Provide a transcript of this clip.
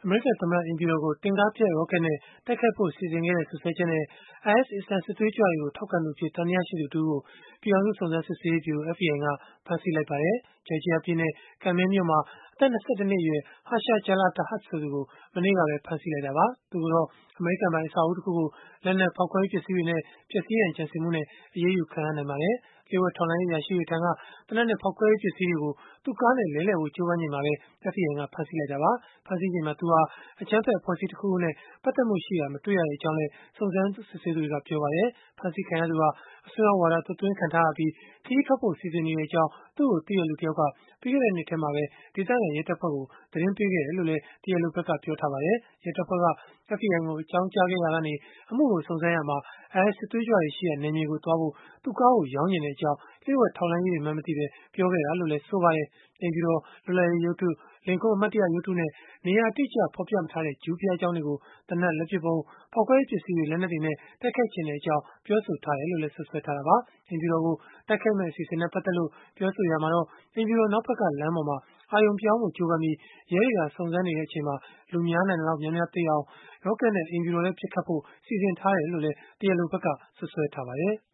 အမေရိကန်သမ္မတအိမ်ဖြူတော်ကို တင့်ကားဖျက်ရော့ကက်နဲ့ တိုက်ခိုက်ဖို့ စီစဉ်ခဲ့တဲ့ စွပ်စွဲချက်နဲ့ IS အစ္စလာမ်စစ်သွေးကြွတွေကို ထောက်ခံသူအဖြစ် သံသယရှိသူတဦးကို ပြည်ထောင်စု စုံစမ်းစစ်ဆေးရေးဗျုရို (FBI) က ဖမ်းဆီးလိုက်ပါတယ်။ ဂျော်ဂျီယာပြည်နယ် Cammel မြို့မှာ အသက် ၂၁ နှစ်အရွယ် Harsha Jala Tahat ဆိုသူကို မနေ့တုန်းကပဲ ဖမ်းဆီးလိုက်တာပါ။ သူ့ကိုတော့ အမေရိကန်ပိုင် အဆောက်အဦးတခုကို လက်နက်၊ ဖောက်ခွဲရေးပစ္စည်းတွေနဲ့ ဖျက်ဆီးရန် ကြံစည်မှုနဲ့ အရေးယူခံရနိုင်ပါတယ်။ လျို့ဝှက်ထောက်လှမ်းရေး အရာရှိတွေထံက သေနတ်နဲ့ ဖောက်ခွဲရေးပစ္စည်းတွေကို သူ့ကားနဲ့ လဲလှယ်ဖို့ ကြိုးပမ်းချိန်မှာပဲ FBI က ဖမ်းဆီးလိုက်တာပါ။ ဖမ်းဆီးချိန်မှာ သူဟာ အကြမ်းဖက်အဖွဲ့အစည်းတခုခုနဲ့ ပတ်သက်မှုရှိတာ မတွေ့ရကြောင်းလည်း စုံစမ်းစစ်ဆေးသူတွေက ပြောပါတယ်။ ဖမ်းဆီးခံရသူဟာ အစွန်းရောက်ဝါဒ သွတ်သွင်းခံထားရပြီး ခရီးထွက်ဖို့ စီစဉ်နေကြောင်း သူ့ကိုသိတဲ့လူတယောက်က ပြီးခဲ့တဲ့နှစ်ထဲမှာပဲ ဒေသခံရဲတပ်ဖွဲ့ကို သတင်းပေးခဲ့တယ်လို့လည်း တရားလိုဘက်က ပြောပါတယ်။ ရဲတပ်ဖွဲ့က FBI ကို အကြောင်းကြားခဲ့ရာကနေ အမှုကို စုံစမ်းရာမှာ IS စစ်သွေးကြွတွေရှိရာ နယ်မြေကိုသွားဖို့ သူ့ကားကို ရောင်းချင်ကြောင်း လျို့ဝှက်ထောက်လှမ်းရေးတွေမှန်း မသိဘဲ ပြောခဲ့တာလို့လည်း ဆိုပါတယ်။ အိမ်ဖြူတော် လွတ်လပ်ရေးရုပ်တု၊ လင်ကွန်းအမှတ်တရရုပ်တုနဲ့ နေရာအတိအကျ ဖော်ပြမထားတဲ့ ဂျူးဘုရားကျောင်းတွေကို သေနတ်၊ လက်ပစ်ဗုံး၊ ဖောက်ခွဲရေးပစ္စည်းတွေ၊ လက်နက်တွေနဲ့ တိုက်ခိုက်ချင်ကြောင်း ပြောဆိုထားတယ်လို့လည်း စွပ်စွဲထားတာပါ။ အိမ်ဖြူတော်ကို တိုက်ခိုက်မယ့် အစီအစဉ်နဲ့ ပတ်သက်လို့ ပြောဆိုရာမှာတော့ အိမ်ဖြူတော် နောက်ဘက်က လမ်းပေါ်မှာ အာရုံပြောင်းဖို့ ကြိုးပမ်းပြီး ရဲတွေက စုံစမ်းနေချိန်မှာ လူများနိုင်သလောက် များများသေအောင် ရော့ကက်နဲ့ အိမ်ဖြူတော်ထဲ ပစ်ခတ်ဖို့ စီစဉ်ထားတယ်လို့လည်း တရားလိုဘက်က စွပ်စွဲထားပါတယ်။